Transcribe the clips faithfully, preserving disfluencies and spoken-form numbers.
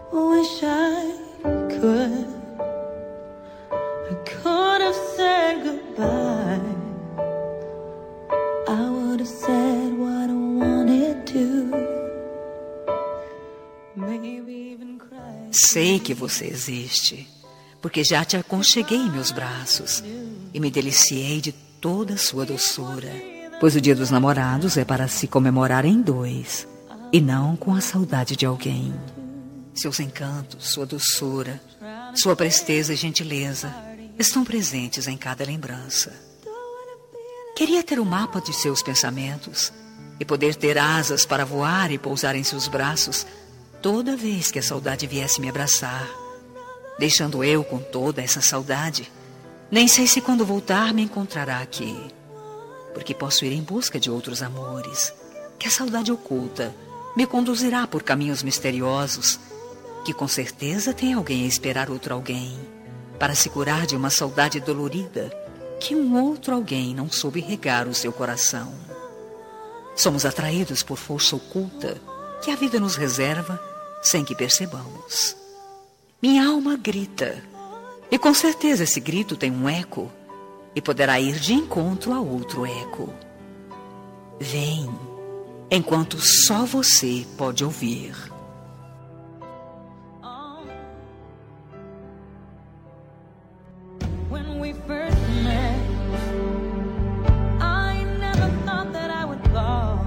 Wish I could. I could have said goodbye. I would have said what I wanted to. Maybe even cry. Sei que você existe, porque já te aconcheguei em meus braços e me deliciei de toda a sua doçura. Pois o Dia dos Namorados é para se comemorar em dois, e não com a saudade de alguém. Seus encantos, sua doçura, sua presteza e gentileza estão presentes em cada lembrança. Queria ter o mapa de seus pensamentos e poder ter asas para voar e pousar em seus braços toda vez que a saudade viesse me abraçar, deixando eu com toda essa saudade. Nem sei se quando voltar me encontrará aqui, porque posso ir em busca de outros amores, que a saudade oculta me conduzirá por caminhos misteriosos, que com certeza tem alguém a esperar outro alguém, para se curar de uma saudade dolorida, que um outro alguém não soube regar o seu coração. Somos atraídos por força oculta, que a vida nos reserva sem que percebamos. Minha alma grita, e com certeza esse grito tem um eco, e poderá ir de encontro a outro eco. Vem, enquanto só você pode ouvir. When we first met, I never thought that I would fall.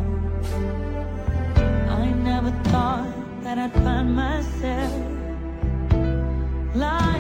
I never thought that I'd find myself lying